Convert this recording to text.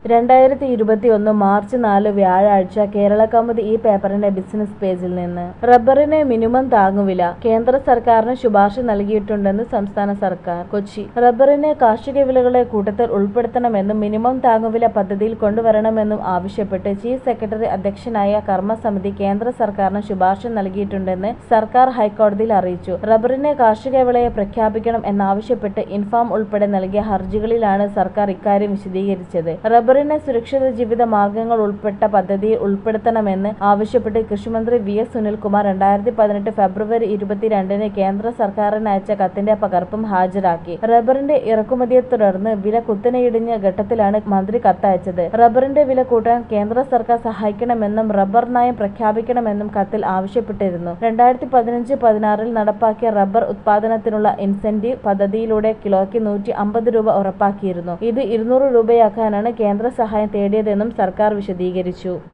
2021 March 4 വ്യാഴാഴ്ച കേരളകൗമുദി ഈ പേപ്പറിന്റെ ബിസിനസ് പേജിൽ നിന്ന്. റബ്ബറിന് മിനിമം താങ്ങുവില കേന്ദ്ര സർക്കാരിന് ശുപാർശ നൽകിയിട്ടുണ്ടെന്ന് സംസ്ഥാന സർക്കാർ. കൊച്ചി. റബ്ബറിന് കാർഷിക വിലകളുടെ കൂട്ടത്തിൽ ഉൾപ്പെടുത്തണമെന്നും മിനിമം താങ്ങുവില പദ്ധതിയിൽ കൊണ്ടുവരണമെന്നും ആവശ്യപ്പെട്ട് ചീഫ് സെക്രട്ടറി അധ്യക്ഷനായ കർമ്മസമിതി കേന്ദ്ര സർക്കാരിന് ശുപാർശ നൽകിയിട്ടുണ്ടെന്ന് സർക്കാർ ഹൈക്കോടതിയിൽ അറിയിച്ചു. റബ്ബറിന് കാർഷിക വിളയെ പ്രഖ്യാപിക്കണം എന്നാവശ്യപ്പെട്ട് ഇൻഫാം ഉൾപ്പെടെ നൽകിയ ഹർജികളിലാണ് സർക്കാർ ഇക്കാര്യം വിശദീകരിച്ചത്. റബ്ബറിന് സുരക്ഷിത ജീവിത മാർഗങ്ങൾ ഉൾപ്പെട്ട പദ്ധതിയിൽ ഉൾപ്പെടുത്തണമെന്ന് ആവശ്യപ്പെട്ട് കൃഷിമന്ത്രി വി.എസ്. സുനിൽകുമാർ 2018 ഫെബ്രുവരി 22 കേന്ദ്ര സർക്കാരിന് അയച്ച കത്തിന്റെ പകർപ്പും ഹാജരാക്കി. റബ്ബറിന്റെ ഇറക്കുമതിയെ തുടർന്ന് വില കുത്തനെയിടിഞ്ഞ ഘട്ടത്തിലാണ് മന്ത്രി കത്തയച്ചത്. റബ്ബറിന്റെ വില കൂട്ടാൻ കേന്ദ്ര സർക്കാർ സഹായിക്കണമെന്നും റബ്ബർ നയം പ്രഖ്യാപിക്കണമെന്നും കത്തിൽ ആവശ്യപ്പെട്ടിരുന്നു. 2015-16 നടപ്പാക്കിയ റബ്ബർ ഉത്പാദനത്തിനുള്ള ഇൻസെന്റീവ് പദ്ധതിയിലൂടെ കിലോയ്ക്ക് 150 രൂപ ഉറപ്പാക്കിയിരുന്നു. ഇത് 200 രൂപയാക്കാനാണ് കേന്ദ്ര സഹായം തേടിയതെന്നും സർക്കാർ വിശദീകരിച്ചു.